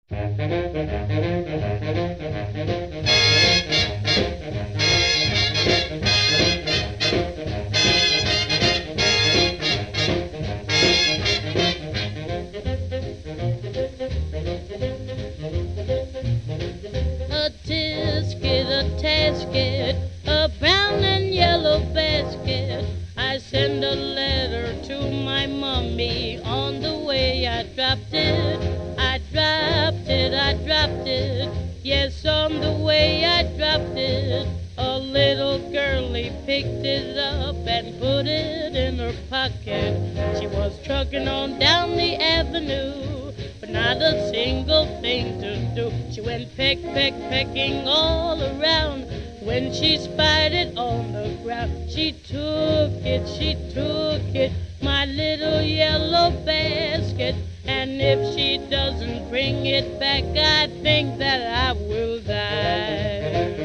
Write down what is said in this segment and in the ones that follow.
A tisket, a tasket, a brown and yellow basket. I send a letter to my mummy. On the way I dropped it, I dropped it, I dropped it. Yes, on the way I dropped it. A little girlie picked it up and put it in her pocket. She was trucking on down the avenue, but not a single thing to do. She went peck, peck, pecking all around. When she spied it on the ground, she took it, my little yellow basket. And if she doesn't bring it back, I think that I will die.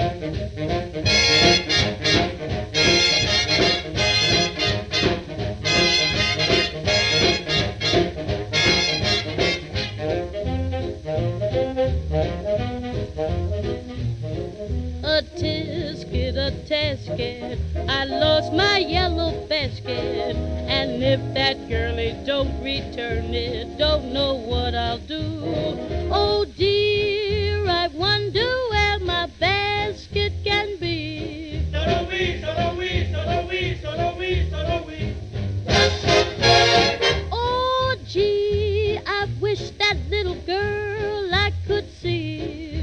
A tisket, a tasket, I lost my yellow basket. And if that girlie don't return it, don't know what I'll do. Oh dear, I wonder where my basket can be. Oh gee, I wish that little girl I could see.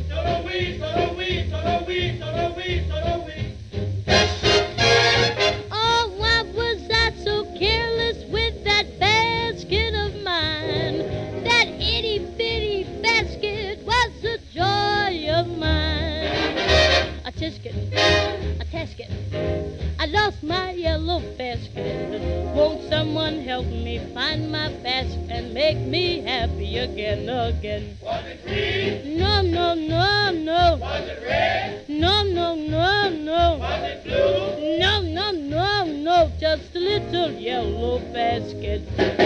Oh, why was I so careless with that basket of mine? That itty bitty basket was the joy of mine. A tisket, a tasket, I lost my yellow basket. Won't someone help me find my basket and make me happy again, again? Was it green? No, no, no, no. Was it red? No, no, no, no. Was it blue? No, no, no, no. Just a little yellow basket.